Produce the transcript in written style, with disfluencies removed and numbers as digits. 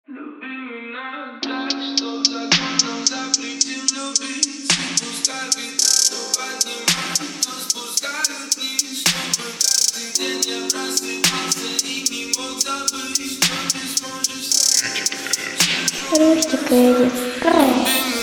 Люби меня так, чтоб закон нам запретил любить. Пускай ветра то поднимают, то спускают вниз. Чтобы каждый день я просыпался и не мог забыть, что ты сможешь. Ручки, Кэрри.